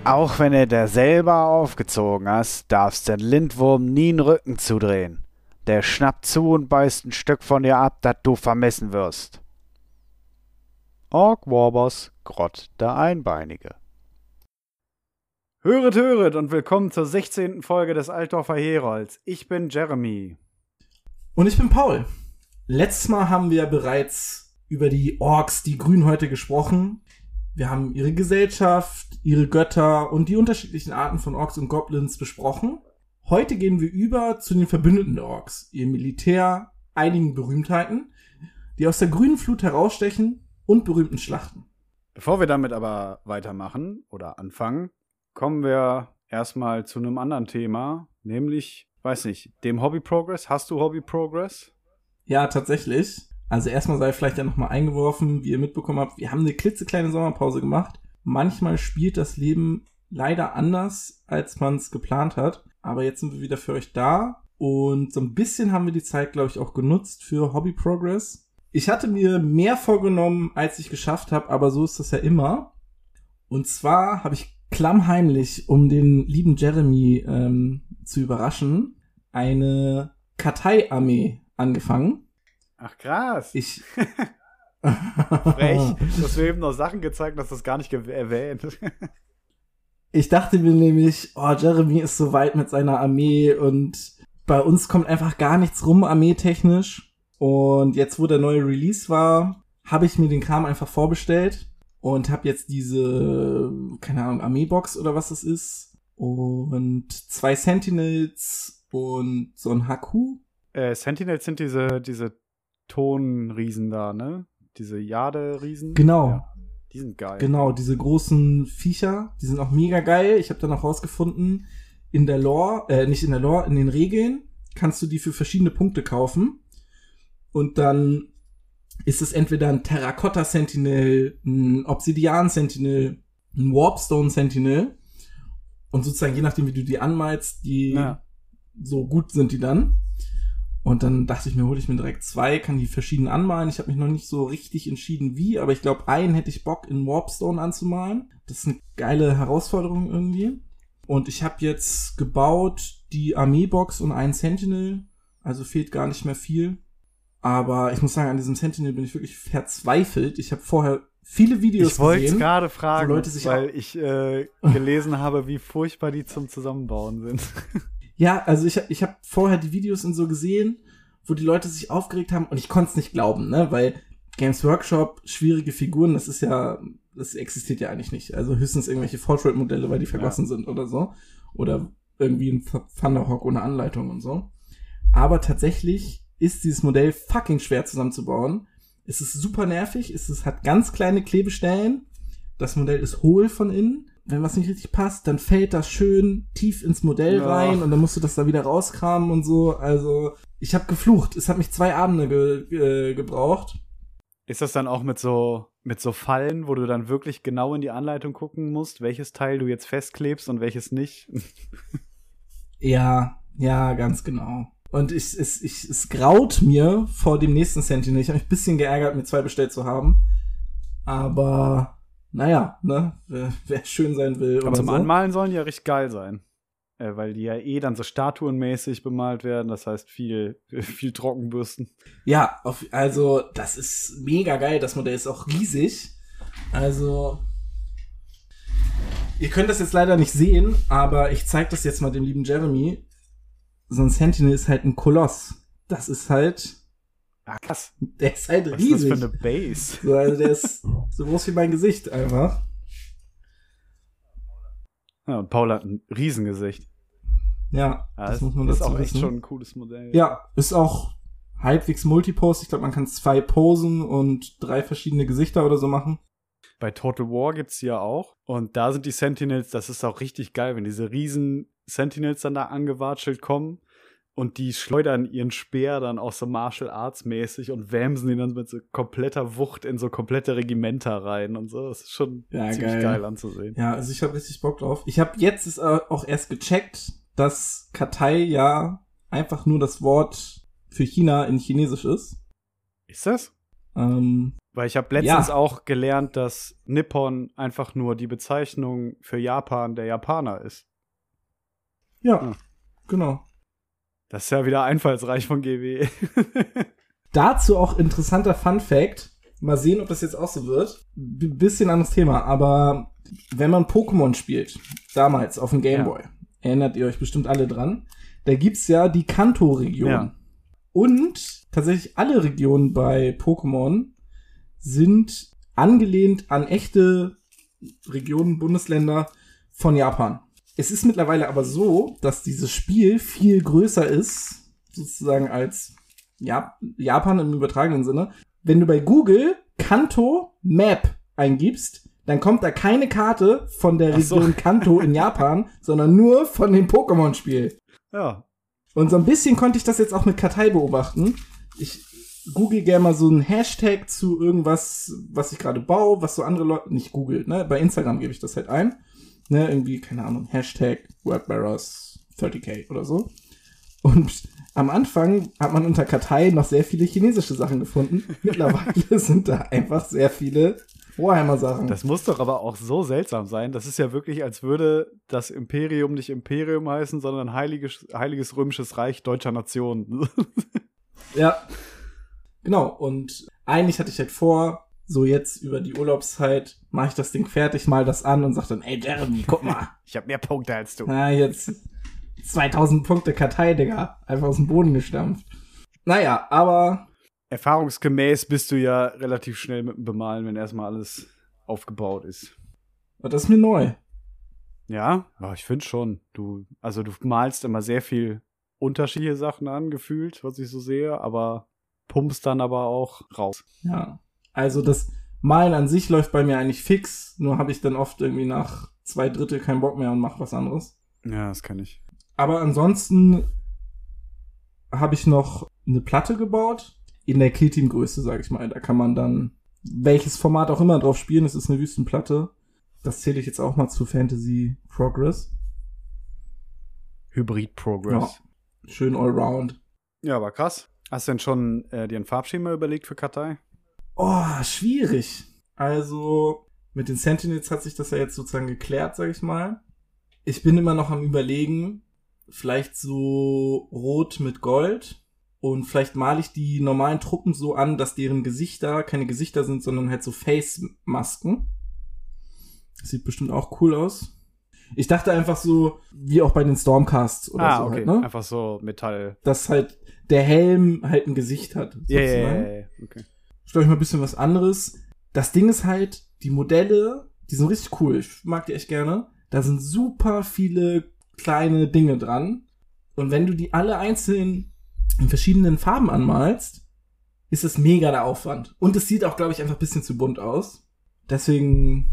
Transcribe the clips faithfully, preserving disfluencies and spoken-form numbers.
Auch wenn du dir selber aufgezogen hast, darfst den Lindwurm nie den Rücken zudrehen. Der schnappt zu und beißt ein Stück von dir ab, das du vermissen wirst. Ork Warbers, Grott der Einbeinige. Höret, höret und willkommen zur sechzehnten Folge des Altdorfer Herolds. Ich bin Jeremy. Und ich bin Paul. Letztes Mal haben wir bereits über die Orks, die Grünhäute, gesprochen. Wir haben ihre Gesellschaft, ihre Götter und die unterschiedlichen Arten von Orks und Goblins besprochen. Heute gehen wir über zu den Verbündeten der Orks, ihr Militär, einigen Berühmtheiten, die aus der grünen Flut herausstechen und berühmten Schlachten. Bevor wir damit aber weitermachen oder anfangen, kommen wir erstmal zu einem anderen Thema, nämlich, weiß nicht, dem Hobby Progress. Hast du Hobby Progress? Ja, tatsächlich. Also erstmal sei vielleicht ja nochmal eingeworfen, wie ihr mitbekommen habt, wir haben eine klitzekleine Sommerpause gemacht. Manchmal spielt das Leben leider anders, als man es geplant hat. Aber jetzt sind wir wieder für euch da. Und so ein bisschen haben wir die Zeit, glaube ich, auch genutzt für Hobby Progress. Ich hatte mir mehr vorgenommen, als ich geschafft habe, aber so ist das ja immer. Und zwar habe ich klammheimlich, um den lieben Jeremy ähm, zu überraschen, eine Kartei-Armee angefangen. Ach krass. Ich Frech. Du hast mir eben noch Sachen gezeigt, hast das gar nicht ge- erwähnt. Ich dachte mir nämlich, oh, Jeremy ist so weit mit seiner Armee und bei uns kommt einfach gar nichts rum, armeetechnisch. Und jetzt, wo der neue Release war, habe ich mir den Kram einfach vorbestellt und habe jetzt diese, keine Ahnung, Armeebox oder was das ist. Und zwei Sentinels und so ein Haku. Äh, Sentinels sind diese, diese Tonriesen da, ne? Diese Jade-Riesen. Genau. Ja, die sind geil. Genau, diese großen Viecher, die sind auch mega geil. Ich habe dann auch rausgefunden, in der Lore, äh, nicht in der Lore, in den Regeln kannst du die für verschiedene Punkte kaufen. Und dann ist es entweder ein Terrakotta-Sentinel, ein Obsidian-Sentinel, ein Warpstone-Sentinel. Und sozusagen, je nachdem, wie du die anmalst, die Ja. so gut sind die dann. Und dann dachte ich mir, hole ich mir direkt zwei, kann die verschieden anmalen. Ich habe mich noch nicht so richtig entschieden, wie, aber ich glaube, einen hätte ich Bock, in Warpstone anzumalen. Das ist eine geile Herausforderung irgendwie. Und ich habe jetzt gebaut die Armeebox und einen Sentinel, also fehlt gar nicht mehr viel. Aber ich muss sagen, an diesem Sentinel bin ich wirklich verzweifelt. Ich habe vorher viele Videos Ich wollte gesehen. es gerade fragen, wo Leute sich weil ich äh, gelesen habe, wie furchtbar die zum Zusammenbauen sind. Ja, also ich, ich habe vorher die Videos und so gesehen, wo die Leute sich aufgeregt haben und ich konnte es nicht glauben, ne, weil Games Workshop, schwierige Figuren, das ist ja, das existiert ja eigentlich nicht. Also höchstens irgendwelche Fortschritt-Modelle, weil die vergossen ja. sind oder so. Oder irgendwie ein Thunderhawk ohne Anleitung und so. Aber tatsächlich ist dieses Modell fucking schwer zusammenzubauen. Es ist super nervig, es ist, hat ganz kleine Klebestellen. Das Modell ist hohl von innen. Wenn was nicht richtig passt, dann fällt das schön tief ins Modell ja. rein und dann musst du das da wieder rauskramen und so. Also, ich habe geflucht. Es hat mich zwei Abende ge- äh, gebraucht. Ist das dann auch mit so mit so Fallen, wo du dann wirklich genau in die Anleitung gucken musst, welches Teil du jetzt festklebst und welches nicht? Ja, ja, ganz genau. Und ich, es, ich, es graut mir vor dem nächsten Sentinel. Ich habe mich ein bisschen geärgert, mir zwei bestellt zu haben. Aber naja, ne, wer, wer schön sein will. Aber oder zum so. Anmalen sollen die ja richtig geil sein. Äh, weil die ja eh dann so statuenmäßig bemalt werden. Das heißt, viel, viel Trockenbürsten. Ja, auf, also das ist mega geil. Das Modell ist auch riesig. Also, ihr könnt das jetzt leider nicht sehen, aber ich zeig das jetzt mal dem lieben Jeremy. So ein Sentinel ist halt ein Koloss. Das ist halt... Ah, krass. Der ist halt Was riesig. ist das für eine Base? So, also der ist so groß wie mein Gesicht einfach. Ja, und Paul hat ein Riesengesicht. Ja, ja das, das muss man ist dazu auch echt wissen. schon ein cooles Modell. Ja, ist auch halbwegs Multipose. Ich glaube, man kann zwei Posen und drei verschiedene Gesichter oder so machen. Bei Total War gibt's die ja auch. Und da sind die Sentinels, das ist auch richtig geil, wenn diese riesen Sentinels dann da angewatschelt kommen. Und die schleudern ihren Speer dann auch so Martial Arts mäßig und wämsen ihn dann mit so kompletter Wucht in so komplette Regimenter rein und so. Das ist schon ja, ziemlich geil. geil anzusehen. Ja, also ich habe richtig Bock drauf. Ich habe jetzt ist auch erst gecheckt, dass Kartei ja einfach nur das Wort für China in Chinesisch ist. Ist das? Ähm, Weil ich habe letztens Ja. auch gelernt, dass Nippon einfach nur die Bezeichnung für Japan der Japaner ist. Ja, Hm. genau. Das ist ja wieder einfallsreich von G W. Dazu auch interessanter Fun-Fact. Mal sehen, ob das jetzt auch so wird. B- bisschen anderes Thema, aber wenn man Pokémon spielt, damals auf dem Game Boy, Ja. erinnert ihr euch bestimmt alle dran, da gibt's ja die Kanto-Region. Ja. Und tatsächlich alle Regionen bei Pokémon sind angelehnt an echte Regionen, Bundesländer von Japan. Es ist mittlerweile aber so, dass dieses Spiel viel größer ist, sozusagen als Jap- Japan im übertragenen Sinne. Wenn du bei Google Kanto Map eingibst, dann kommt da keine Karte von der Ach so. Region Kanto in Japan, sondern nur von dem Pokémon-Spiel. Ja. Und so ein bisschen konnte ich das jetzt auch mit Kartei beobachten. Ich google gerne mal so einen Hashtag zu irgendwas, was ich gerade baue, was so andere Leute, nicht googelt, ne? Bei Instagram gebe ich das halt ein. Ne, irgendwie, keine Ahnung, Hashtag Wordbearers dreißig K oder so. Und am Anfang hat man unter Kartei noch sehr viele chinesische Sachen gefunden. Mittlerweile sind da einfach sehr viele Warhammer-Sachen. Das muss doch aber auch so seltsam sein. Das ist ja wirklich, als würde das Imperium nicht Imperium heißen, sondern Heiliges, Heiliges Römisches Reich deutscher Nation. Ja, genau. Und eigentlich hatte ich halt vor, so jetzt über die Urlaubszeit mache ich das Ding fertig, mal das an und sag dann, ey Jeremy, guck mal. Ich habe mehr Punkte als du. Na, jetzt zweitausend Punkte Kartei, Digga. Einfach aus dem Boden gestampft. Naja, aber Erfahrungsgemäß bist du ja relativ schnell mit dem Bemalen, wenn erstmal alles aufgebaut ist. das ist mir neu. Ja, ja, ich finde schon. Du, also du malst immer sehr viel unterschiedliche Sachen an, gefühlt, was ich so sehe, aber pumpst dann aber auch raus. Ja. Also das Malen an sich läuft bei mir eigentlich fix, nur habe ich dann oft irgendwie nach zwei Drittel keinen Bock mehr und mache was anderes. Ja, das kann ich. Aber ansonsten habe ich noch eine Platte gebaut, in der Killteam-Größe, sag ich mal. Da kann man dann welches Format auch immer drauf spielen. Es ist eine Wüstenplatte. Das zähle ich jetzt auch mal zu Fantasy Progress. Hybrid Progress. Ja, schön allround. Ja, aber krass. Hast du denn schon äh, dir ein Farbschema überlegt für Kartei? Oh, schwierig. Also, mit den Sentinels hat sich das ja jetzt sozusagen geklärt, sag ich mal. Ich bin immer noch am Überlegen, vielleicht so rot mit Gold. Und vielleicht male ich die normalen Truppen so an, dass deren Gesichter keine Gesichter sind, sondern halt so Face-Masken. Das sieht bestimmt auch cool aus. Ich dachte einfach so, wie auch bei den Stormcasts oder ah, so okay. halt, ne? Einfach so Metall. Dass halt der Helm halt ein Gesicht hat. Ja, ja, sozusagen. ja, ja, okay. Ich glaube, ich mal ein bisschen was anderes. Das Ding ist halt, die Modelle, die sind richtig cool. Ich mag die echt gerne. Da sind super viele kleine Dinge dran. Und wenn du die alle einzeln in verschiedenen Farben anmalst, ist es mega der Aufwand. Und es sieht auch, glaube ich, einfach ein bisschen zu bunt aus. Deswegen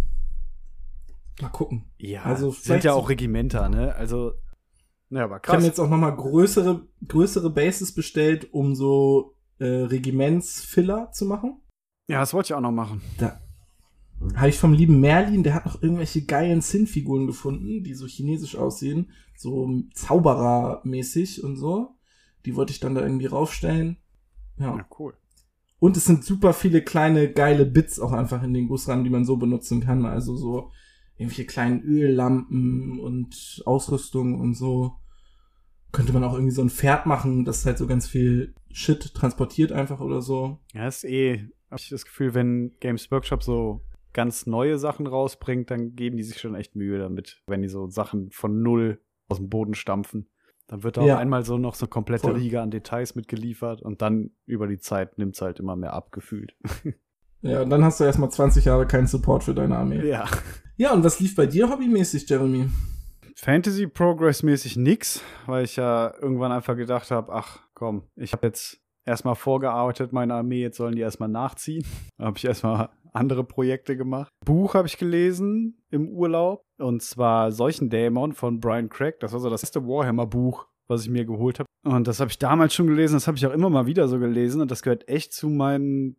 mal gucken. Ja, Also sind vielleicht ja so- auch Regimenter, ne? Also, ja, aber Ich habe krass. mir jetzt auch nochmal größere, größere Bases bestellt, um so äh, Regiments-Filler zu machen. Ja, das wollte ich auch noch machen. Da habe ich vom lieben Merlin, der hat noch irgendwelche geilen Sin-Figuren gefunden, die so chinesisch aussehen, so Zauberer-mäßig und so. Die wollte ich dann da irgendwie raufstellen. Ja. Ja, cool. Und es sind super viele kleine, geile Bits auch einfach in den Gussrahmen, die man so benutzen kann. Also so irgendwelche kleinen Öllampen und Ausrüstung und so. Könnte man auch irgendwie so ein Pferd machen, das halt so ganz viel Shit transportiert einfach oder so. Ja, ist eh, hab ich das Gefühl, wenn Games Workshop so ganz neue Sachen rausbringt, dann geben die sich schon echt Mühe damit, wenn die so Sachen von null aus dem Boden stampfen. Dann wird da Ja. auch einmal so noch so eine komplette Voll. Riege an Details mitgeliefert und dann über die Zeit nimmt's halt immer mehr ab, gefühlt. Ja, und dann hast du erstmal zwanzig Jahre keinen Support für deine Armee. Ja. Ja, und was lief bei dir hobbymäßig, Jeremy? Fantasy Progress-mäßig nix, weil ich ja irgendwann einfach gedacht habe, ach komm, ich habe jetzt erstmal vorgearbeitet, meine Armee, jetzt sollen die erstmal nachziehen. Da habe ich erstmal andere Projekte gemacht. Buch habe ich gelesen im Urlaub, und zwar Seuchendämon von Brian Craig. Das war so das erste Warhammer-Buch, was ich mir geholt habe. Und das habe ich damals schon gelesen, das habe ich auch immer mal wieder so gelesen. Und das gehört echt zu meinen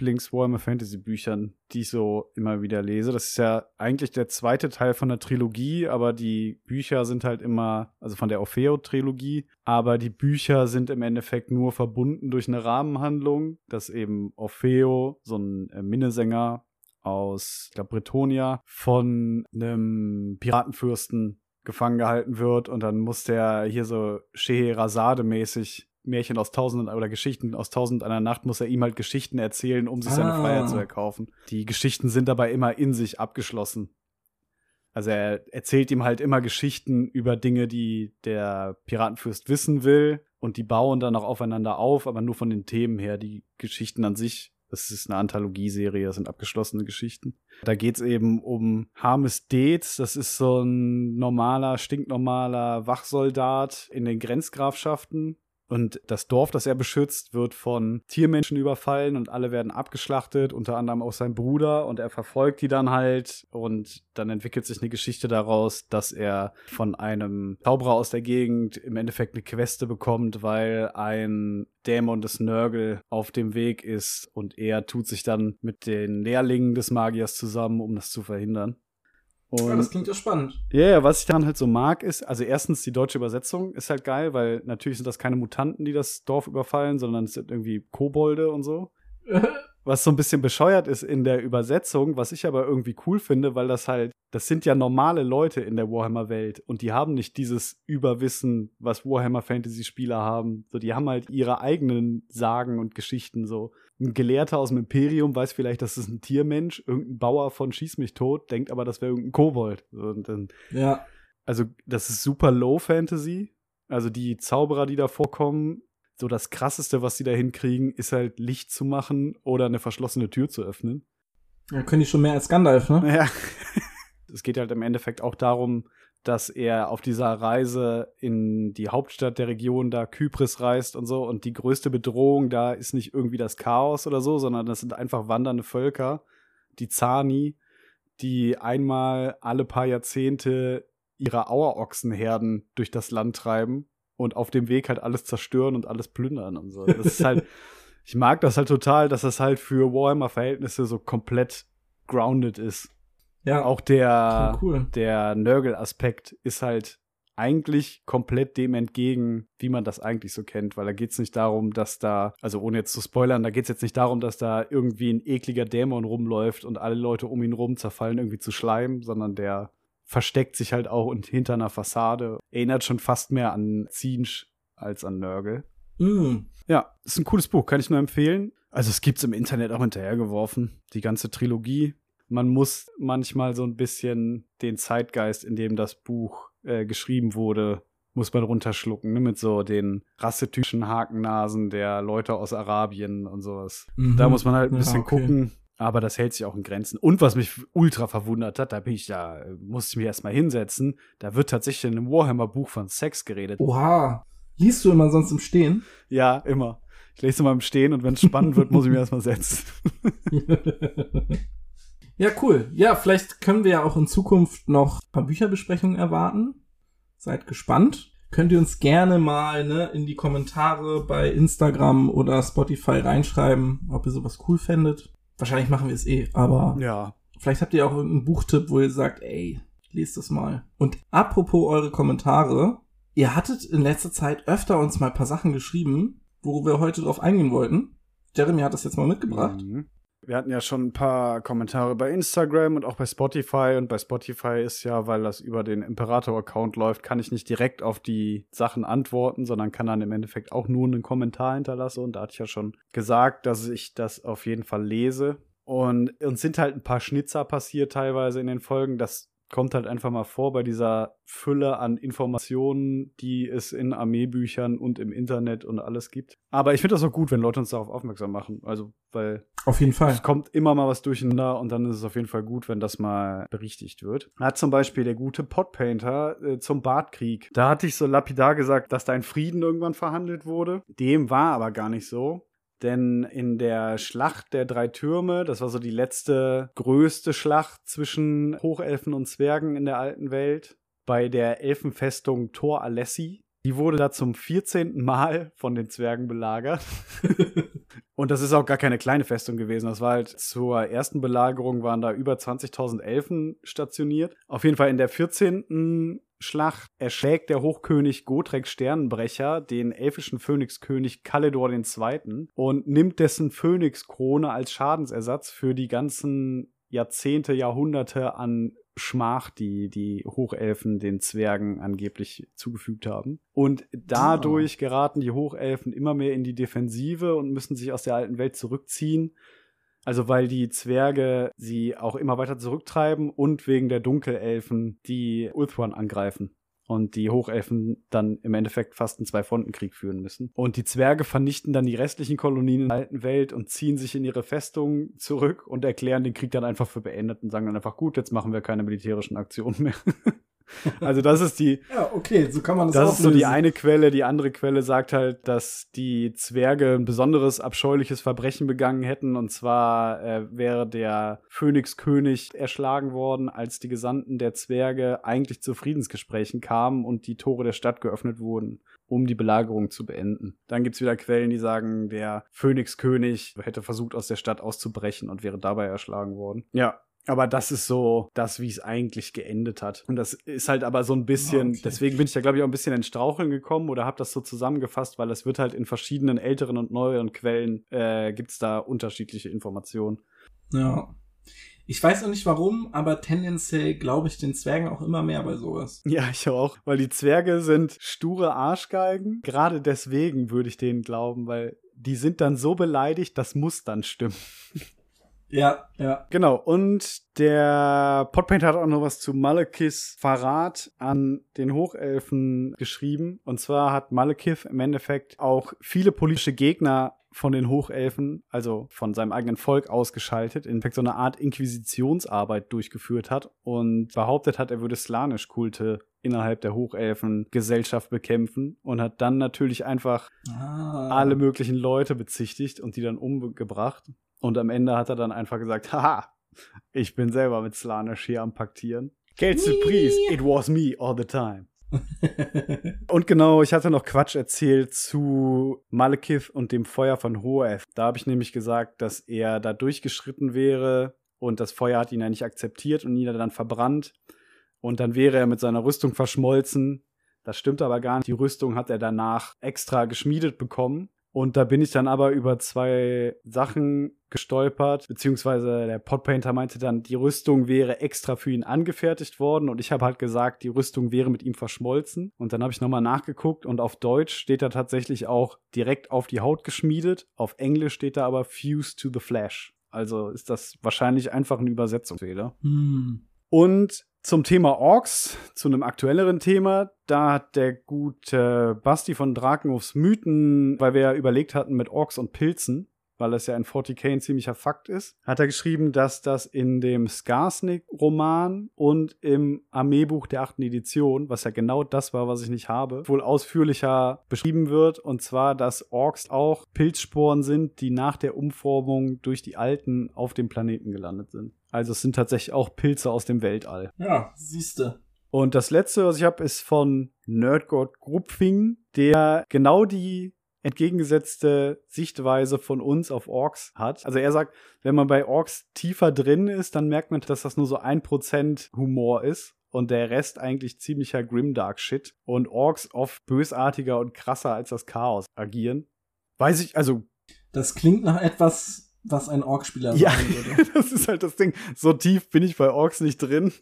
Lieblings-Warhammer-Fantasy-Büchern, die ich so immer wieder lese. Das ist ja eigentlich der zweite Teil von der Trilogie, aber die Bücher sind halt immer, also von der Orfeo-Trilogie, aber die Bücher sind im Endeffekt nur verbunden durch eine Rahmenhandlung, dass eben Orfeo, so ein äh, Minnesänger aus, ich glaube, Bretonia, von einem Piratenfürsten gefangen gehalten wird und dann muss der hier so Scheherazade-mäßig Märchen aus tausenden oder Geschichten aus tausend einer Nacht muss er ihm halt Geschichten erzählen, um sich ah. seine Freiheit zu erkaufen. Die Geschichten sind dabei immer in sich abgeschlossen. Also er erzählt ihm halt immer Geschichten über Dinge, die der Piratenfürst wissen will und die bauen dann auch aufeinander auf, aber nur von den Themen her. Die Geschichten an sich, das ist eine Anthologieserie, das sind abgeschlossene Geschichten. Da geht's eben um Harmes Deetz, das ist so ein normaler, stinknormaler Wachsoldat in den Grenzgrafschaften. Und das Dorf, das er beschützt, wird von Tiermenschen überfallen und alle werden abgeschlachtet, unter anderem auch sein Bruder. Und er verfolgt die dann halt und dann entwickelt sich eine Geschichte daraus, dass er von einem Zauberer aus der Gegend im Endeffekt eine Queste bekommt, weil ein Dämon des Nörgel auf dem Weg ist. Und er tut sich dann mit den Lehrlingen des Magiers zusammen, um das zu verhindern. Und ja, das klingt ja spannend. Ja, yeah, was ich daran halt so mag, ist, also erstens die deutsche Übersetzung ist halt geil, weil natürlich sind das keine Mutanten, die das Dorf überfallen, sondern es sind irgendwie Kobolde und so. Was so ein bisschen bescheuert ist in der Übersetzung, was ich aber irgendwie cool finde, weil das halt, das sind ja normale Leute in der Warhammer-Welt und die haben nicht dieses Überwissen, was Warhammer-Fantasy-Spieler haben. So, die haben halt ihre eigenen Sagen und Geschichten so. Ein Gelehrter aus dem Imperium weiß vielleicht, das ist ein Tiermensch, irgendein Bauer von Schieß mich tot, denkt aber, das wäre irgendein Kobold. Und dann, ja. Also, das ist super Low-Fantasy. Also, die Zauberer, die da vorkommen, so das Krasseste, was sie da hinkriegen, ist halt Licht zu machen oder eine verschlossene Tür zu öffnen. Ja, können die schon mehr als Gandalf, ne? Ja. Es geht halt im Endeffekt auch darum, dass er auf dieser Reise in die Hauptstadt der Region da Kypris reist und so. Und die größte Bedrohung da ist nicht irgendwie das Chaos oder so, sondern das sind einfach wandernde Völker, die Zani, die einmal alle paar Jahrzehnte ihre Auerochsenherden durch das Land treiben und auf dem Weg halt alles zerstören und alles plündern und so. Das ist halt, ich mag das halt total, dass das halt für Warhammer-Verhältnisse so komplett grounded ist. Ja. Auch der, cool. der Nörgel-Aspekt ist halt eigentlich komplett dem entgegen, wie man das eigentlich so kennt, weil da geht's nicht darum, dass da, also ohne jetzt zu spoilern, da geht's jetzt nicht darum, dass da irgendwie ein ekliger Dämon rumläuft und alle Leute um ihn rum zerfallen irgendwie zu Schleim, sondern der versteckt sich halt auch hinter einer Fassade. Erinnert schon fast mehr an Tzeentch als an Nörgel. Mm. Ja, ist ein cooles Buch, kann ich nur empfehlen. Also es gibt's im Internet auch hinterhergeworfen, die ganze Trilogie. Man muss manchmal so ein bisschen den Zeitgeist, in dem das Buch äh, geschrieben wurde, muss man runterschlucken, ne? Mit so den rassetypischen Hakennasen der Leute aus Arabien und sowas. Mhm. Da muss man halt ein bisschen ja, okay. gucken. Aber das hält sich auch in Grenzen. Und was mich ultra verwundert hat, da bin ich da, musste ich mich erstmal hinsetzen, da wird tatsächlich in einem Warhammer-Buch von Sex geredet. Oha. Liest du immer sonst im Stehen? Ja, immer. Ich lese immer im Stehen und wenn es spannend wird, muss ich mich erstmal setzen. Ja, cool. Ja, vielleicht können wir ja auch in Zukunft noch ein paar Bücherbesprechungen erwarten. Seid gespannt. Könnt ihr uns gerne mal ne, in die Kommentare bei Instagram oder Spotify reinschreiben, ob ihr sowas cool fändet. Wahrscheinlich machen wir es eh, aber ja. Vielleicht habt ihr auch irgendeinen Buchtipp, wo ihr sagt, ey, lest das mal. Und apropos eure Kommentare, ihr hattet in letzter Zeit öfter uns mal ein paar Sachen geschrieben, wo wir heute drauf eingehen wollten. Jeremy hat das jetzt mal mitgebracht. Mhm. Wir hatten ja schon ein paar Kommentare bei Instagram und auch bei Spotify. Und bei Spotify ist ja, weil das über den Imperator-Account läuft, kann ich nicht direkt auf die Sachen antworten, sondern kann dann im Endeffekt auch nur einen Kommentar hinterlassen. Und da hatte ich ja schon gesagt, dass ich das auf jeden Fall lese. Und uns sind halt ein paar Schnitzer passiert teilweise in den Folgen. Das kommt halt einfach mal vor bei dieser Fülle an Informationen, die es in Armeebüchern und im Internet und alles gibt. Aber ich finde das auch gut, wenn Leute uns darauf aufmerksam machen. Also, weil auf jeden Fall. Es kommt immer mal was durcheinander und dann ist es auf jeden Fall gut, wenn das mal berichtigt wird. Da hat zum Beispiel der gute Podpainter äh, zum Bartkrieg. Da hatte ich so lapidar gesagt, dass da ein Frieden irgendwann verhandelt wurde. Dem war aber gar nicht so. Denn in der Schlacht der drei Türme, das war so die letzte größte Schlacht zwischen Hochelfen und Zwergen in der alten Welt, bei der Elfenfestung Tor Alessi, Die wurde da zum vierzehnten Mal von den Zwergen belagert. Und das ist auch gar keine kleine Festung gewesen. Das war halt zur ersten Belagerung waren da über zwanzigtausend Elfen stationiert. Auf jeden Fall in der vierzehnten Schlacht erschlägt der Hochkönig Gotrek Sternenbrecher den elfischen Phönixkönig Kalidor der Zweite. und nimmt dessen Phönixkrone als Schadensersatz für die ganzen Jahrzehnte, Jahrhunderte an Schmach, die die Hochelfen den Zwergen angeblich zugefügt haben. Und dadurch geraten die Hochelfen immer mehr in die Defensive und müssen sich aus der alten Welt zurückziehen. Also weil die Zwerge sie auch immer weiter zurücktreiben und wegen der Dunkelelfen, die Ulthuan angreifen. Und die Hochelfen dann im Endeffekt fast einen Zwei-Fronten-Krieg führen müssen. Und die Zwerge vernichten dann die restlichen Kolonien in der alten Welt und ziehen sich in ihre Festung zurück und erklären den Krieg dann einfach für beendet und sagen dann einfach, gut, jetzt machen wir keine militärischen Aktionen mehr. Also das ist die ja, okay, so kann man das Das auch ist so lösen. die eine Quelle. Die andere Quelle sagt halt, dass die Zwerge ein besonderes abscheuliches Verbrechen begangen hätten. Und zwar äh, wäre der Phönixkönig erschlagen worden, als die Gesandten der Zwerge eigentlich zu Friedensgesprächen kamen und die Tore der Stadt geöffnet wurden, um die Belagerung zu beenden. Dann gibt's wieder Quellen, die sagen, der Phönixkönig hätte versucht, aus der Stadt auszubrechen und wäre dabei erschlagen worden. Ja. Aber das ist so das, wie es eigentlich geendet hat. Und das ist halt aber so ein bisschen, okay. Deswegen bin ich da, glaube ich, auch ein bisschen ins Straucheln gekommen oder habe das so zusammengefasst, weil es wird halt in verschiedenen älteren und neueren Quellen, äh, gibt's da unterschiedliche Informationen. Ja. Ich weiß auch nicht warum, aber tendenziell glaube ich den Zwergen auch immer mehr bei sowas. Ja, ich auch. Weil die Zwerge sind sture Arschgeigen. Gerade deswegen würde ich denen glauben, weil die sind dann so beleidigt, das muss dann stimmen. Ja, ja. Genau, und der Podpaint hat auch noch was zu Malekiths Verrat an den Hochelfen geschrieben. Und zwar hat Malekith im Endeffekt auch viele politische Gegner von den Hochelfen, also von seinem eigenen Volk, ausgeschaltet, in fact so eine Art Inquisitionsarbeit durchgeführt hat und behauptet hat, er würde Slaanesh-Kulte innerhalb der Hochelfen-Gesellschaft bekämpfen und hat dann natürlich einfach ah. alle möglichen Leute bezichtigt und die dann umgebracht. Und am Ende hat er dann einfach gesagt, haha, ich bin selber mit Slaanesh hier am Paktieren. Quelle surprise, it was me all the time. Und genau, ich hatte noch Quatsch erzählt zu Malekith und dem Feuer von Hoeth. Da habe ich nämlich gesagt, dass er da durchgeschritten wäre und das Feuer hat ihn ja nicht akzeptiert und ihn hat dann verbrannt. Und dann wäre er mit seiner Rüstung verschmolzen. Das stimmt aber gar nicht. Die Rüstung hat er danach extra geschmiedet bekommen. Und da bin ich dann aber über zwei Sachen gestolpert, beziehungsweise der Podpainter meinte dann, die Rüstung wäre extra für ihn angefertigt worden und ich habe halt gesagt, die Rüstung wäre mit ihm verschmolzen. Und dann habe ich nochmal nachgeguckt und auf Deutsch steht da tatsächlich auch direkt auf die Haut geschmiedet, auf Englisch steht da aber fused to the flesh. Also ist das wahrscheinlich einfach ein Übersetzungsfehler. Hm. Und zum Thema Orks, zu einem aktuelleren Thema, da hat der gute Basti von Drakenhofs Mythen, weil wir ja überlegt hatten mit Orks und Pilzen, weil das ja in vierzig K ein ziemlicher Fakt ist, hat er geschrieben, dass das in dem Skarsnik-Roman und im Armeebuch der achten Edition, was ja genau das war, was ich nicht habe, wohl ausführlicher beschrieben wird, und zwar, dass Orks auch Pilzsporen sind, die nach der Umformung durch die Alten auf dem Planeten gelandet sind. Also es sind tatsächlich auch Pilze aus dem Weltall. Ja, siehste. Und das letzte, was ich habe, ist von Nerdgott Grupfing, der genau die entgegengesetzte Sichtweise von uns auf Orks hat. Also er sagt, wenn man bei Orks tiefer drin ist, dann merkt man, dass das nur so ein Prozent Humor ist und der Rest eigentlich ziemlicher grimdark Shit und Orks oft bösartiger und krasser als das Chaos agieren. Weiß ich, also das klingt nach etwas, was ein Ork-Spieler ja, sagen würde. Das ist halt das Ding. So tief bin ich bei Orks nicht drin.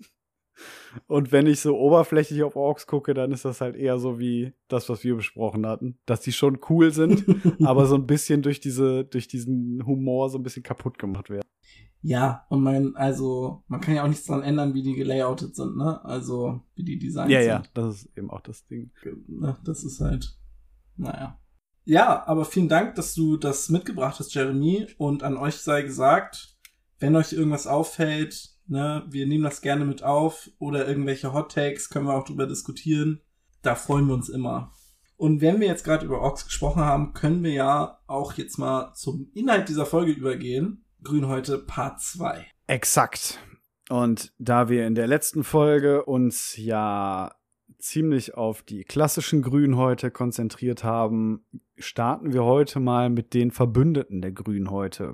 Und wenn ich so oberflächlich auf Orks gucke, dann ist das halt eher so wie das, was wir besprochen hatten. Dass die schon cool sind, aber so ein bisschen durch diese, durch diesen Humor so ein bisschen kaputt gemacht werden. Ja, und man, also, man kann ja auch nichts dran ändern, wie die gelayoutet sind, ne? Also, wie die Designs ja, sind. Ja, ja, das ist eben auch das Ding. Das ist halt, naja. Ja, aber vielen Dank, dass du das mitgebracht hast, Jeremy. Und an euch sei gesagt, wenn euch irgendwas auffällt, ne, wir nehmen das gerne mit auf oder irgendwelche Hot Takes, können wir auch drüber diskutieren. Da freuen wir uns immer. Und wenn wir jetzt gerade über Orks gesprochen haben, können wir ja auch jetzt mal zum Inhalt dieser Folge übergehen. Grünhäute Part zwei. Exakt. Und da wir in der letzten Folge uns ja ziemlich auf die klassischen Grünhäute konzentriert haben, starten wir heute mal mit den Verbündeten der Grünhäute.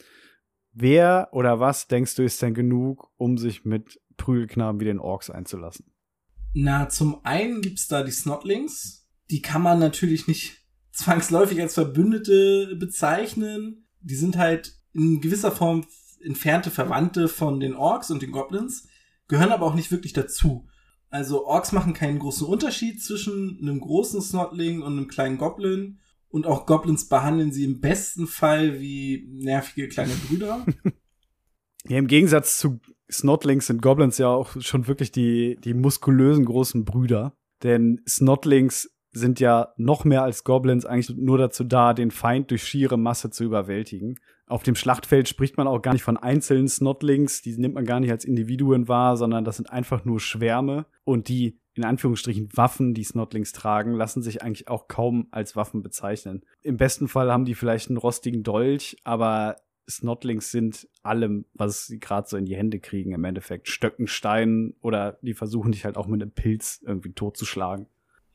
Wer oder was denkst du ist denn genug, um sich mit Prügelknaben wie den Orks einzulassen? Na, zum einen gibt's da die Snotlings. Die kann man natürlich nicht zwangsläufig als Verbündete bezeichnen. Die sind halt in gewisser Form entfernte Verwandte von den Orks und den Goblins, gehören aber auch nicht wirklich dazu. Also Orks machen keinen großen Unterschied zwischen einem großen Snotling und einem kleinen Goblin. Und auch Goblins behandeln sie im besten Fall wie nervige kleine Brüder. Ja, im Gegensatz zu Snotlings sind Goblins ja auch schon wirklich die, die muskulösen großen Brüder. Denn Snotlings sind ja noch mehr als Goblins eigentlich nur dazu da, den Feind durch schiere Masse zu überwältigen. Auf dem Schlachtfeld spricht man auch gar nicht von einzelnen Snotlings, die nimmt man gar nicht als Individuen wahr, sondern das sind einfach nur Schwärme. Und die, in Anführungsstrichen, Waffen, die Snotlings tragen, lassen sich eigentlich auch kaum als Waffen bezeichnen. Im besten Fall haben die vielleicht einen rostigen Dolch, aber Snotlings sind allem, was sie gerade so in die Hände kriegen, im Endeffekt Stöcken, Steinen, oder die versuchen dich halt auch mit einem Pilz irgendwie totzuschlagen.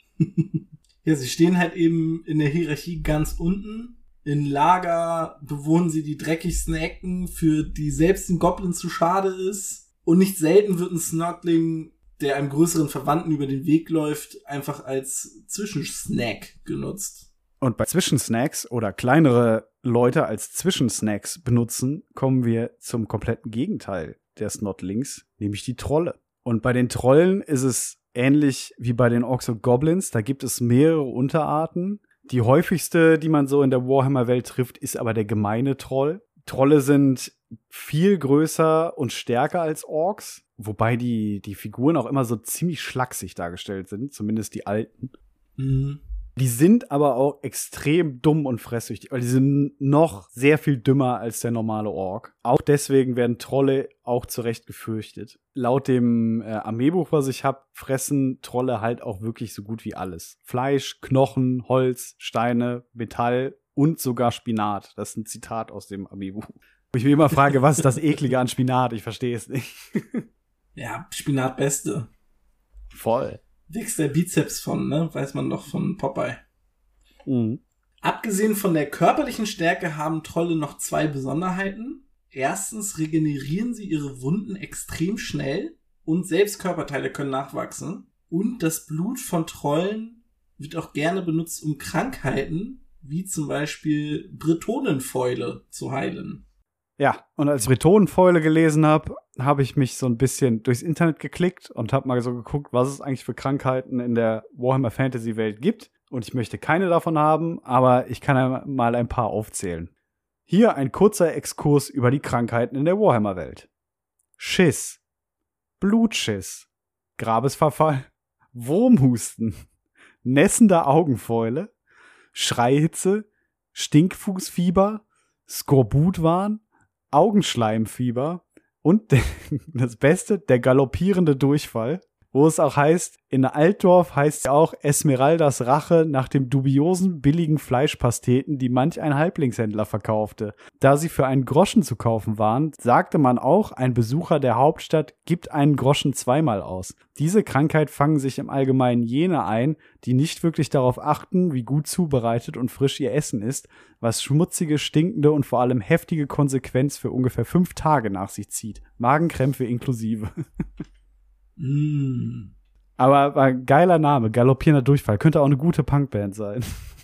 Ja, sie stehen halt eben in der Hierarchie ganz unten. In Lager bewohnen sie die dreckigsten Ecken, für die selbst den Goblin zu schade ist. Und nicht selten wird ein Snotling, der einem größeren Verwandten über den Weg läuft, einfach als Zwischensnack genutzt. Und bei Zwischensnacks oder kleinere Leute als Zwischensnacks benutzen, kommen wir zum kompletten Gegenteil der Snotlings, nämlich die Trolle. Und bei den Trollen ist es ähnlich wie bei den Orks und Goblins, da gibt es mehrere Unterarten. Die häufigste, die man so in der Warhammer-Welt trifft, ist aber der gemeine Troll. Trolle sind viel größer und stärker als Orks, wobei die, die Figuren auch immer so ziemlich schlaksig dargestellt sind, zumindest die alten. Mhm. Die sind aber auch extrem dumm und fressüchtig, weil die sind noch sehr viel dümmer als der normale Ork. Auch deswegen werden Trolle auch zu Recht gefürchtet. Laut dem äh, Armeebuch, was ich habe, fressen Trolle halt auch wirklich so gut wie alles. Fleisch, Knochen, Holz, Steine, Metall und sogar Spinat. Das ist ein Zitat aus dem Armeebuch. Wo ich mich immer frage, was ist das Eklige an Spinat? Ich verstehe es nicht. Ja, Spinat Beste. Voll. Wächst der Bizeps von, ne? Weiß man doch von Popeye. Mhm. Abgesehen von der körperlichen Stärke haben Trolle noch zwei Besonderheiten. Erstens regenerieren sie ihre Wunden extrem schnell und selbst Körperteile können nachwachsen. Und das Blut von Trollen wird auch gerne benutzt, um Krankheiten, wie zum Beispiel Bretonenfäule, zu heilen. Ja, und als ich Bretonenfäule gelesen habe, habe ich mich so ein bisschen durchs Internet geklickt und habe mal so geguckt, was es eigentlich für Krankheiten in der Warhammer Fantasy Welt gibt. Und ich möchte keine davon haben, aber ich kann ja mal ein paar aufzählen. Hier ein kurzer Exkurs über die Krankheiten in der Warhammer Welt. Schiss, Blutschiss, Grabesverfall, Wurmhusten, nässender Augenfäule, Schreihitze, Stinkfußfieber, Skorbutwahn, Augenschleimfieber und das Beste, der galoppierende Durchfall, wo es auch heißt, in Altdorf heißt es auch Esmeraldas Rache nach dem dubiosen billigen Fleischpasteten, die manch ein Halblingshändler verkaufte. Da sie für einen Groschen zu kaufen waren, sagte man auch, ein Besucher der Hauptstadt gibt einen Groschen zweimal aus. Diese Krankheit fangen sich im Allgemeinen jene ein, die nicht wirklich darauf achten, wie gut zubereitet und frisch ihr Essen ist, was schmutzige, stinkende und vor allem heftige Konsequenz für ungefähr fünf Tage nach sich zieht. Magenkrämpfe inklusive. Mm. Aber war ein geiler Name, galoppierender Durchfall. Könnte auch eine gute Punkband sein.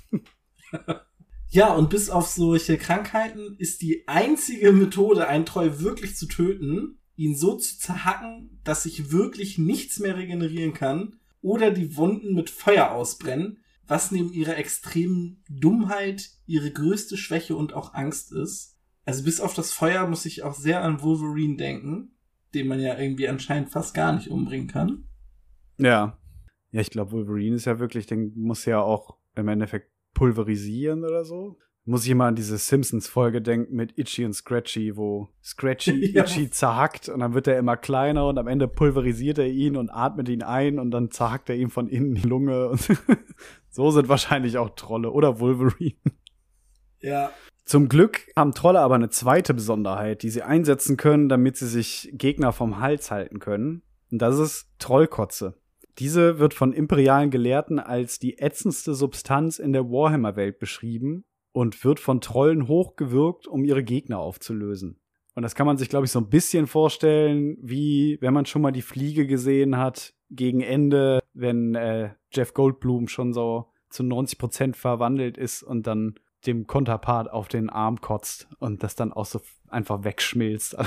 Ja, und bis auf solche Krankheiten ist die einzige Methode, einen Troll wirklich zu töten, ihn so zu zerhacken, dass sich wirklich nichts mehr regenerieren kann oder die Wunden mit Feuer ausbrennen, was neben ihrer extremen Dummheit ihre größte Schwäche und auch Angst ist. Also bis auf das Feuer muss ich auch sehr an Wolverine denken, den man ja irgendwie anscheinend fast gar nicht umbringen kann. Ja. Ja, ich glaube, Wolverine ist ja wirklich, den muss ja auch im Endeffekt pulverisieren oder so. Muss ich immer an diese Simpsons-Folge denken mit Itchy und Scratchy, wo Scratchy Ja. Itchy zerhackt und dann wird er immer kleiner und am Ende pulverisiert er ihn und atmet ihn ein und dann zerhackt er ihm von innen die Lunge. Und so sind wahrscheinlich auch Trolle oder Wolverine. Ja. Zum Glück haben Trolle aber eine zweite Besonderheit, die sie einsetzen können, damit sie sich Gegner vom Hals halten können. Und das ist Trollkotze. Diese wird von imperialen Gelehrten als die ätzendste Substanz in der Warhammer-Welt beschrieben und wird von Trollen hochgewirkt, um ihre Gegner aufzulösen. Und das kann man sich, glaube ich, so ein bisschen vorstellen, wie wenn man schon mal die Fliege gesehen hat, gegen Ende, wenn äh, Jeff Goldblum schon so zu neunzig Prozent verwandelt ist und dann dem Konterpart auf den Arm kotzt und das dann auch so einfach wegschmilzt.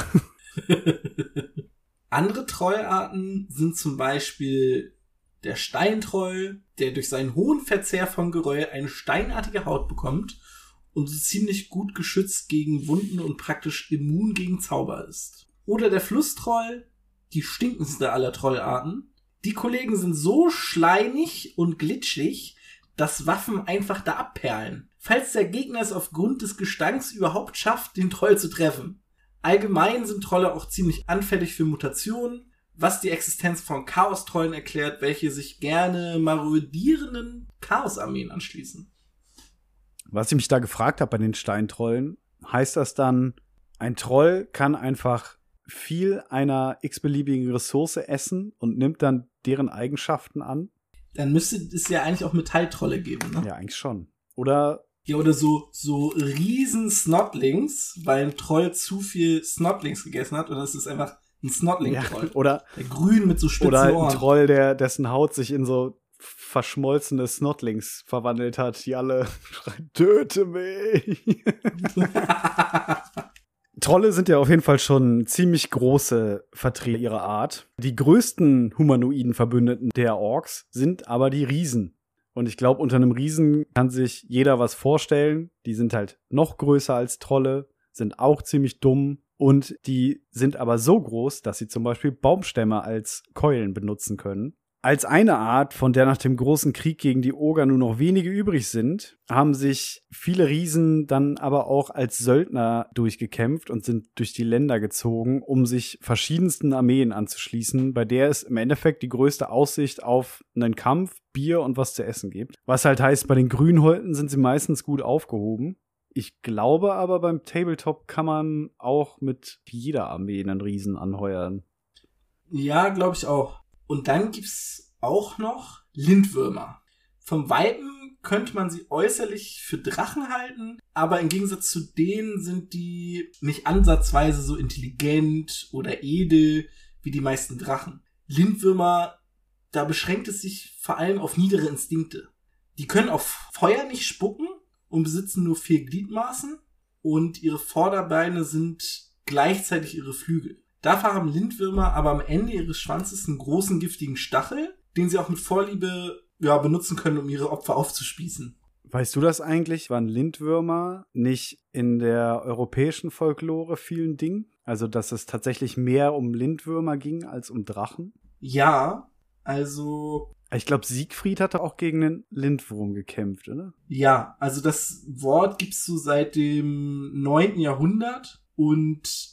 Andere Trollarten sind zum Beispiel der Steintroll, der durch seinen hohen Verzehr von Geröll eine steinartige Haut bekommt und so ziemlich gut geschützt gegen Wunden und praktisch immun gegen Zauber ist. Oder der Flusstroll, die stinkendste aller Trollarten. Die Kollegen sind so schleimig und glitschig, dass Waffen einfach da abperlen, falls der Gegner es aufgrund des Gestanks überhaupt schafft, den Troll zu treffen. Allgemein sind Trolle auch ziemlich anfällig für Mutationen, was die Existenz von Chaos-Trollen erklärt, welche sich gerne marodierenden Chaos-Armeen anschließen. Was ich mich da gefragt habe bei den Steintrollen, heißt das dann, ein Troll kann einfach viel einer x-beliebigen Ressource essen und nimmt dann deren Eigenschaften an? Dann müsste es ja eigentlich auch Metalltrolle geben, ne? Ja, eigentlich schon. Oder ja, oder so, so riesen Snotlings, weil ein Troll zu viel Snotlings gegessen hat, oder es ist einfach ein Snotling-Troll. Ja, oder der grün mit so spitzen Oder ein Ohren. Troll, der, dessen Haut sich in so verschmolzene Snotlings verwandelt hat, die alle schreien, töte mich. Trolle sind ja auf jeden Fall schon ziemlich große Vertreter ihrer Art. Die größten humanoiden Verbündeten der Orks sind aber die Riesen. Und ich glaube, unter einem Riesen kann sich jeder was vorstellen. Die sind halt noch größer als Trolle, sind auch ziemlich dumm und die sind aber so groß, dass sie zum Beispiel Baumstämme als Keulen benutzen können. Als eine Art, von der nach dem großen Krieg gegen die Oger nur noch wenige übrig sind, haben sich viele Riesen dann aber auch als Söldner durchgekämpft und sind durch die Länder gezogen, um sich verschiedensten Armeen anzuschließen, bei der es im Endeffekt die größte Aussicht auf einen Kampf, Bier und was zu essen gibt. Was halt heißt, bei den Grünhäuten sind sie meistens gut aufgehoben. Ich glaube aber, beim Tabletop kann man auch mit jeder Armee einen Riesen anheuern. Ja, glaube ich auch. Und dann gibt's auch noch Lindwürmer. Vom Weiben könnte man sie äußerlich für Drachen halten, aber im Gegensatz zu denen sind die nicht ansatzweise so intelligent oder edel wie die meisten Drachen. Lindwürmer, da beschränkt es sich vor allem auf niedere Instinkte. Die können auf Feuer nicht spucken und besitzen nur vier Gliedmaßen und ihre Vorderbeine sind gleichzeitig ihre Flügel. Dafür haben Lindwürmer aber am Ende ihres Schwanzes einen großen giftigen Stachel, den sie auch mit Vorliebe ja, benutzen können, um ihre Opfer aufzuspießen. Weißt du das eigentlich? Waren Lindwürmer nicht in der europäischen Folklore vielen Ding? Also, dass es tatsächlich mehr um Lindwürmer ging als um Drachen? Ja, also Ich glaube, Siegfried hatte auch gegen einen Lindwurm gekämpft, oder? Ja, also das Wort gibt's so seit dem neunten Jahrhundert und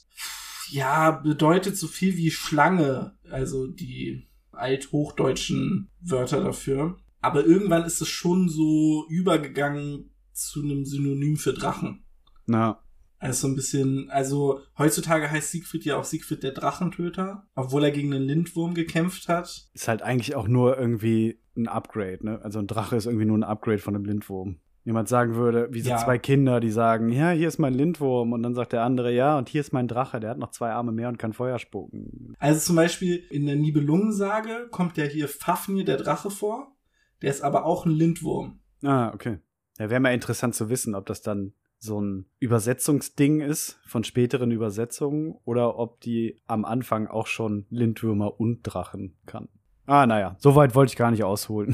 ja, bedeutet so viel wie Schlange, also die althochdeutschen Wörter dafür. Aber irgendwann ist es schon so übergegangen zu einem Synonym für Drachen. Na. Also so ein bisschen, also heutzutage heißt Siegfried ja auch Siegfried der Drachentöter, obwohl er gegen einen Lindwurm gekämpft hat. Ist halt eigentlich auch nur irgendwie ein Upgrade, ne? Also ein Drache ist irgendwie nur ein Upgrade von einem Lindwurm. Jemand sagen würde, wie so Ja. zwei Kinder, die sagen, ja, hier ist mein Lindwurm. Und dann sagt der andere, ja, und hier ist mein Drache, der hat noch zwei Arme mehr und kann Feuer spucken. Also zum Beispiel in der Nibelungensage kommt ja hier Fafnir, der Drache, vor. Der ist aber auch ein Lindwurm. Ah, okay. Ja, wäre mal interessant zu wissen, ob das dann so ein Übersetzungsding ist von späteren Übersetzungen oder ob die am Anfang auch schon Lindwürmer und Drachen kannten. Ah, naja, so weit wollte ich gar nicht ausholen.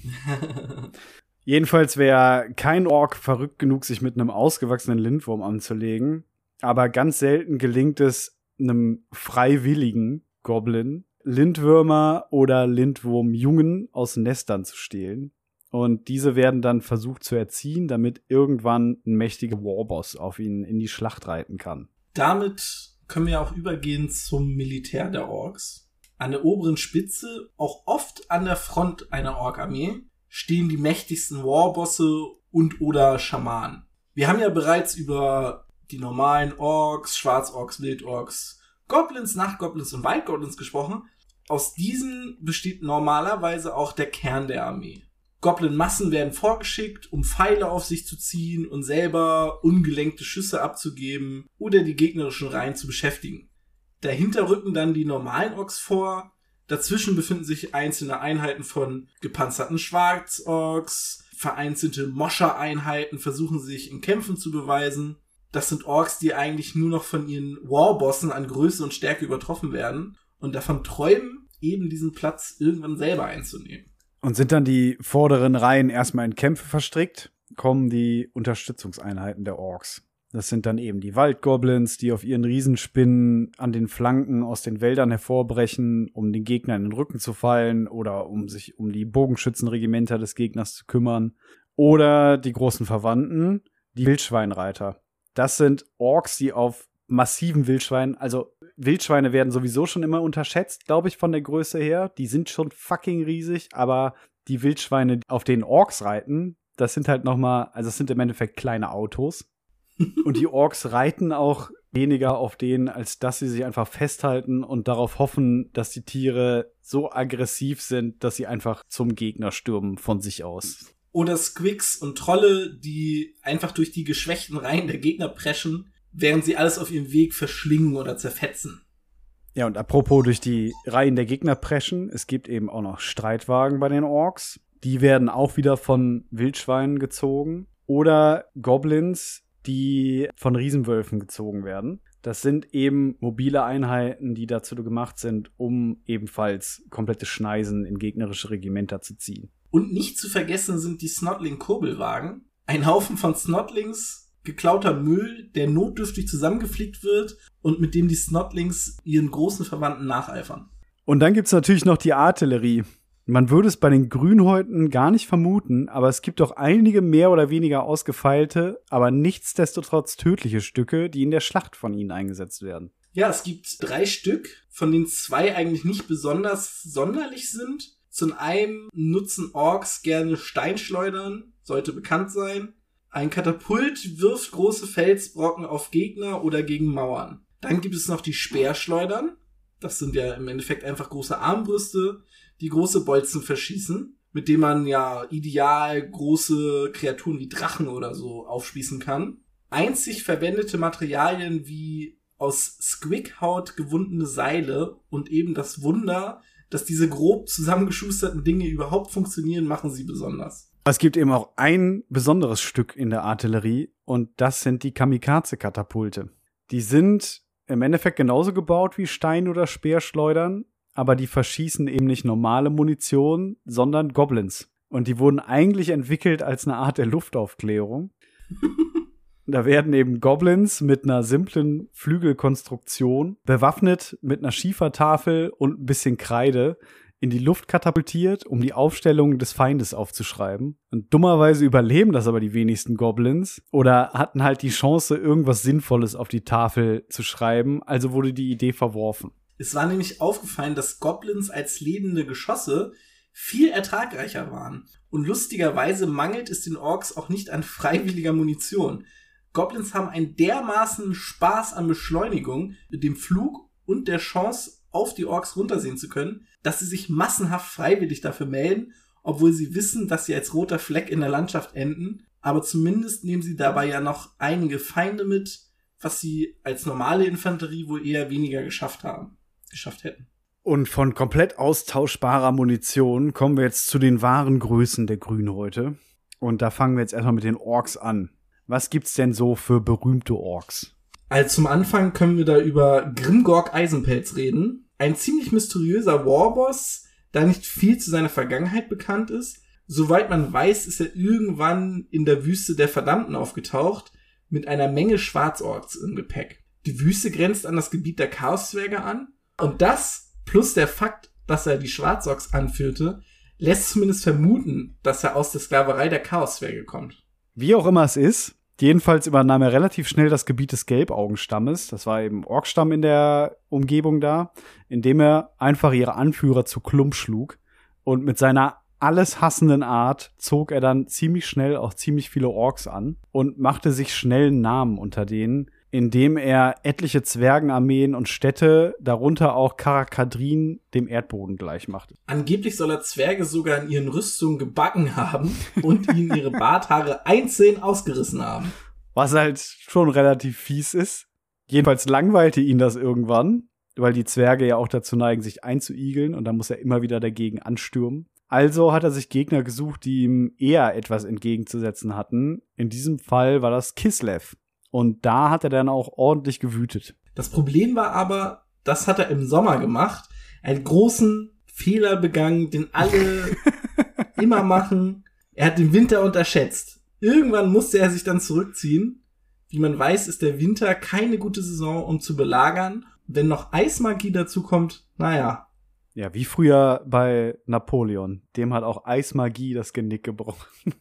Jedenfalls wäre kein Ork verrückt genug, sich mit einem ausgewachsenen Lindwurm anzulegen. Aber ganz selten gelingt es einem freiwilligen Goblin, Lindwürmer oder Lindwurmjungen aus Nestern zu stehlen. Und diese werden dann versucht zu erziehen, damit irgendwann ein mächtiger Warboss auf ihn in die Schlacht reiten kann. Damit können wir auch übergehen zum Militär der Orks. An der oberen Spitze, auch oft an der Front einer Ork-Armee, stehen die mächtigsten Warbosse und oder Schamanen. Wir haben ja bereits über die normalen Orks, Schwarzorks, Wildorks, Goblins, Nachtgoblins und Waldgoblins gesprochen. Aus diesen besteht normalerweise auch der Kern der Armee. Goblin-Massen werden vorgeschickt, um Pfeile auf sich zu ziehen und selber ungelenkte Schüsse abzugeben oder die gegnerischen Reihen zu beschäftigen. Dahinter rücken dann die normalen Orks vor. Dazwischen befinden sich einzelne Einheiten von gepanzerten Schwarzorks. Vereinzelte Moscher-Einheiten versuchen sich in Kämpfen zu beweisen. Das sind Orks, die eigentlich nur noch von ihren Warbossen an Größe und Stärke übertroffen werden und davon träumen, eben diesen Platz irgendwann selber einzunehmen. Und sind dann die vorderen Reihen erstmal in Kämpfe verstrickt, kommen die Unterstützungseinheiten der Orks. Das sind dann eben die Waldgoblins, die auf ihren Riesenspinnen an den Flanken aus den Wäldern hervorbrechen, um den Gegner in den Rücken zu fallen oder um sich um die Bogenschützenregimenter des Gegners zu kümmern. Oder die großen Verwandten, die Wildschweinreiter. Das sind Orks, die auf massiven Wildschweinen, also Wildschweine werden sowieso schon immer unterschätzt, glaube ich, von der Größe her. Die sind schon fucking riesig, aber die Wildschweine, auf denen Orks reiten, das sind halt noch mal, also es sind im Endeffekt kleine Autos. Und die Orks reiten auch weniger auf denen, als dass sie sich einfach festhalten und darauf hoffen, dass die Tiere so aggressiv sind, dass sie einfach zum Gegner stürmen von sich aus. Oder Squigs und Trolle, die einfach durch die geschwächten Reihen der Gegner preschen, während sie alles auf ihrem Weg verschlingen oder zerfetzen. Ja, und apropos durch die Reihen der Gegner preschen, es gibt eben auch noch Streitwagen bei den Orks. Die werden auch wieder von Wildschweinen gezogen. Oder Goblins, die von Riesenwölfen gezogen werden. Das sind eben mobile Einheiten, die dazu gemacht sind, um ebenfalls komplette Schneisen in gegnerische Regimenter zu ziehen. Und nicht zu vergessen sind die Snotling-Kurbelwagen. Ein Haufen von Snotlings, geklauter Müll, der notdürftig zusammengeflickt wird und mit dem die Snotlings ihren großen Verwandten nacheifern. Und dann gibt's natürlich noch die Artillerie. Man würde es bei den Grünhäuten gar nicht vermuten, aber es gibt auch einige mehr oder weniger ausgefeilte, aber nichtsdestotrotz tödliche Stücke, die in der Schlacht von ihnen eingesetzt werden. Ja, es gibt drei Stück, von denen zwei eigentlich nicht besonders sonderlich sind. Zum einen nutzen Orks gerne Steinschleudern, sollte bekannt sein. Ein Katapult wirft große Felsbrocken auf Gegner oder gegen Mauern. Dann gibt es noch die Speerschleudern. Das sind ja im Endeffekt einfach große Armbrüste, die große Bolzen verschießen, mit denen man ja ideal große Kreaturen wie Drachen oder so aufspießen kann. Einzig verwendete Materialien wie aus Squig-Haut gewundene Seile und eben das Wunder, dass diese grob zusammengeschusterten Dinge überhaupt funktionieren, machen sie besonders. Es gibt eben auch ein besonderes Stück in der Artillerie und das sind die Kamikaze-Katapulte. Die sind im Endeffekt genauso gebaut wie Stein- oder Speerschleudern, aber die verschießen eben nicht normale Munition, sondern Goblins. Und die wurden eigentlich entwickelt als eine Art der Luftaufklärung. Da werden eben Goblins mit einer simplen Flügelkonstruktion, bewaffnet mit einer Schiefertafel und ein bisschen Kreide, in die Luft katapultiert, um die Aufstellung des Feindes aufzuschreiben. Und dummerweise überleben das aber die wenigsten Goblins oder hatten halt die Chance, irgendwas Sinnvolles auf die Tafel zu schreiben, also wurde die Idee verworfen. Es war nämlich aufgefallen, dass Goblins als lebende Geschosse viel ertragreicher waren. Und lustigerweise mangelt es den Orks auch nicht an freiwilliger Munition. Goblins haben einen dermaßen Spaß an Beschleunigung, dem Flug und der Chance, auf die Orks runtersehen zu können, dass sie sich massenhaft freiwillig dafür melden, obwohl sie wissen, dass sie als roter Fleck in der Landschaft enden. Aber zumindest nehmen sie dabei ja noch einige Feinde mit, was sie als normale Infanterie wohl eher weniger geschafft haben, geschafft hätten. Und von komplett austauschbarer Munition kommen wir jetzt zu den wahren Größen der Grünhäute. Und da fangen wir jetzt erstmal mit den Orks an. Was gibt's denn so für berühmte Orks? Also zum Anfang können wir da über Grimgorg Eisenpelz reden. Ein ziemlich mysteriöser Warboss, da nicht viel zu seiner Vergangenheit bekannt ist. Soweit man weiß, ist er irgendwann in der Wüste der Verdammten aufgetaucht, mit einer Menge Schwarzorks im Gepäck. Die Wüste grenzt an das Gebiet der Chaoszwerge an. Und das, plus der Fakt, dass er die Schwarzorks anführte, lässt zumindest vermuten, dass er aus der Sklaverei der Chaoszwerge kommt. Wie auch immer es ist, jedenfalls übernahm er relativ schnell das Gebiet des Gelbaugenstammes. Das war eben Orkstamm in der Umgebung da, indem er einfach ihre Anführer zu Klump schlug. Und mit seiner alles hassenden Art zog er dann ziemlich schnell auch ziemlich viele Orks an und machte sich schnell einen Namen unter denen, indem er etliche Zwergenarmeen und Städte, darunter auch Karakadrin, dem Erdboden gleich machte. Angeblich soll er Zwerge sogar in ihren Rüstungen gebacken haben und ihnen ihre Barthaare einzeln ausgerissen haben. Was halt schon relativ fies ist. Jedenfalls langweilte ihn das irgendwann, weil die Zwerge ja auch dazu neigen, sich einzuigeln, und da muss er immer wieder dagegen anstürmen. Also hat er sich Gegner gesucht, die ihm eher etwas entgegenzusetzen hatten. In diesem Fall war das Kislev. Und da hat er dann auch ordentlich gewütet. Das Problem war aber, das hat er im Sommer gemacht, einen großen Fehler begangen, den alle immer machen. Er hat den Winter unterschätzt. Irgendwann musste er sich dann zurückziehen. Wie man weiß, ist der Winter keine gute Saison, um zu belagern. Wenn noch Eismagie dazu kommt, naja. Ja, wie früher bei Napoleon. Dem hat auch Eismagie das Genick gebrochen.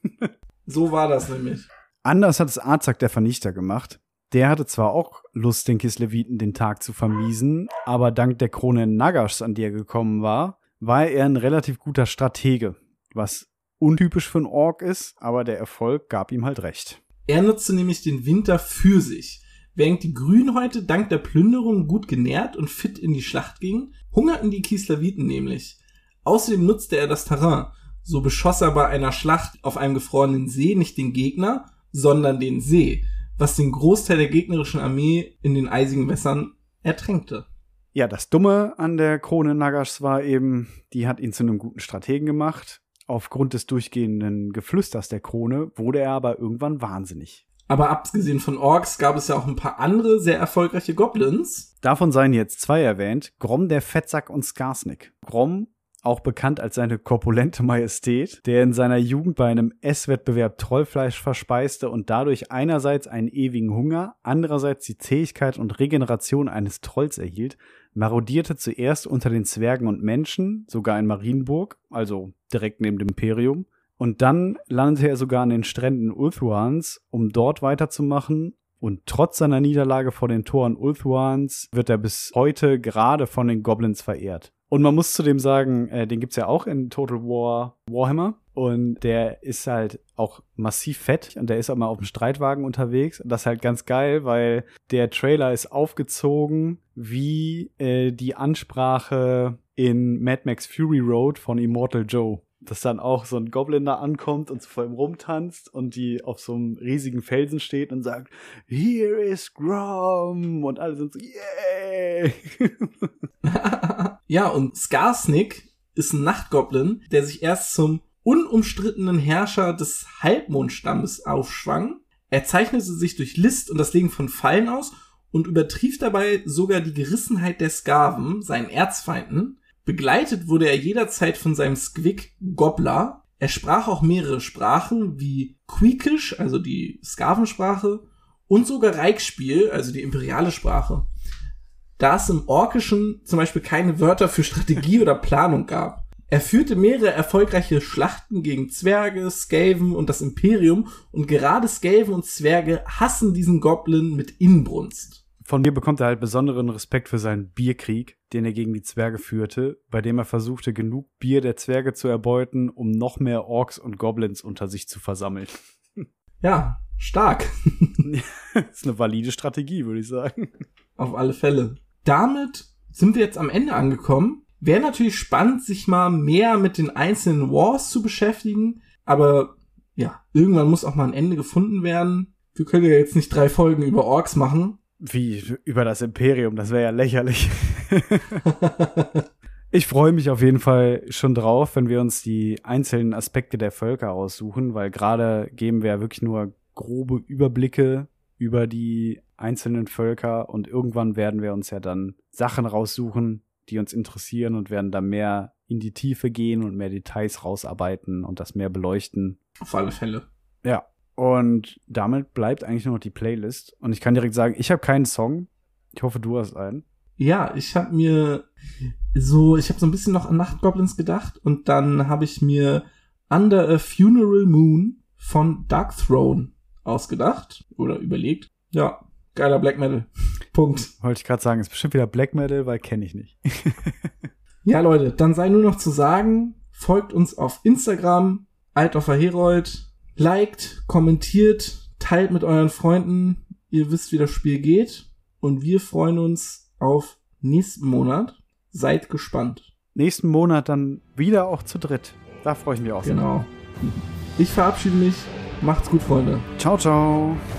So war das nämlich. Anders hat es Arzak der Vernichter gemacht. Der hatte zwar auch Lust, den Kisleviten den Tag zu vermiesen, aber dank der Krone Nagash, an die er gekommen war, war er ein relativ guter Stratege. Was untypisch für einen Ork ist, aber der Erfolg gab ihm halt recht. Er nutzte nämlich den Winter für sich. Während die Grünhäute dank der Plünderung gut genährt und fit in die Schlacht gingen, hungerten die Kisleviten nämlich. Außerdem nutzte er das Terrain. So beschoss er bei einer Schlacht auf einem gefrorenen See nicht den Gegner, sondern den See, was den Großteil der gegnerischen Armee in den eisigen Wässern ertränkte. Ja, das Dumme an der Krone Nagash war eben, die hat ihn zu einem guten Strategen gemacht. Aufgrund des durchgehenden Geflüsters der Krone wurde er aber irgendwann wahnsinnig. Aber abgesehen von Orks gab es ja auch ein paar andere sehr erfolgreiche Goblins. Davon seien jetzt zwei erwähnt, Grom der Fettsack und Skarsnik. Grom, auch bekannt als seine korpulente Majestät, der in seiner Jugend bei einem Esswettbewerb Trollfleisch verspeiste und dadurch einerseits einen ewigen Hunger, andererseits die Zähigkeit und Regeneration eines Trolls erhielt, marodierte zuerst unter den Zwergen und Menschen, sogar in Marienburg, also direkt neben dem Imperium, und dann landete er sogar an den Stränden Ulthuans, um dort weiterzumachen. Und trotz seiner Niederlage vor den Toren Ulthuans wird er bis heute gerade von den Goblins verehrt. Und man muss zudem sagen, äh, den gibt's ja auch in Total War Warhammer. Und der ist halt auch massiv fett. Und der ist auch mal auf dem Streitwagen unterwegs. Und das ist halt ganz geil, weil der Trailer ist aufgezogen wie äh, die Ansprache in Mad Max Fury Road von Immortal Joe. Dass dann auch so ein Goblin da ankommt und so vor ihm rumtanzt und die auf so einem riesigen Felsen steht und sagt, "Here is Grom!" Und alle sind so, "Yay!" Ja, und Skarsnik ist ein Nachtgoblin, der sich erst zum unumstrittenen Herrscher des Halbmondstammes aufschwang. Er zeichnete sich durch List und das Legen von Fallen aus und übertrieb dabei sogar die Gerissenheit der Skaven, seinen Erzfeinden. Begleitet wurde er jederzeit von seinem Squig Gobbler. Er sprach auch mehrere Sprachen wie Quiekisch, also die Skavensprache, und sogar Reichspiel, also die imperiale Sprache. Da es im Orkischen zum Beispiel keine Wörter für Strategie oder Planung gab. Er führte mehrere erfolgreiche Schlachten gegen Zwerge, Skaven und das Imperium, und gerade Skaven und Zwerge hassen diesen Goblin mit Inbrunst. Von mir bekommt er halt besonderen Respekt für seinen Bierkrieg, den er gegen die Zwerge führte, bei dem er versuchte, genug Bier der Zwerge zu erbeuten, um noch mehr Orks und Goblins unter sich zu versammeln. Ja, stark. Das ist eine valide Strategie, würde ich sagen. Auf alle Fälle. Damit sind wir jetzt am Ende angekommen. Wäre natürlich spannend, sich mal mehr mit den einzelnen Wars zu beschäftigen, aber ja, irgendwann muss auch mal ein Ende gefunden werden. Wir können ja jetzt nicht drei Folgen über Orks machen. Wie über das Imperium, das wäre ja lächerlich. Ich freue mich auf jeden Fall schon drauf, wenn wir uns die einzelnen Aspekte der Völker aussuchen, weil gerade geben wir ja wirklich nur grobe Überblicke über die einzelnen Völker und irgendwann werden wir uns ja dann Sachen raussuchen, die uns interessieren und werden da mehr in die Tiefe gehen und mehr Details rausarbeiten und das mehr beleuchten. Auf alle Fälle. Ja. Und damit bleibt eigentlich nur noch die Playlist. Und ich kann direkt sagen, ich habe keinen Song. Ich hoffe, du hast einen. Ja, ich habe mir so, ich habe so ein bisschen noch an Nachtgoblins gedacht und dann habe ich mir Under a Funeral Moon von Dark Throne ausgedacht oder überlegt. Ja, geiler Black Metal. Punkt. Wollte ich gerade sagen, ist bestimmt wieder Black Metal, weil kenne ich nicht. Ja, Leute, dann sei nur noch zu sagen, folgt uns auf Instagram, Altoffer Herold. Liked, kommentiert, teilt mit euren Freunden, Ihr wisst, wie das Spiel geht. Und wir freuen uns auf nächsten Monat. Seid gespannt. Nächsten Monat dann wieder auch zu dritt. Da freue ich mich auch sehr. Genau. Ich verabschiede mich. Macht's gut, Freunde. Ciao, ciao.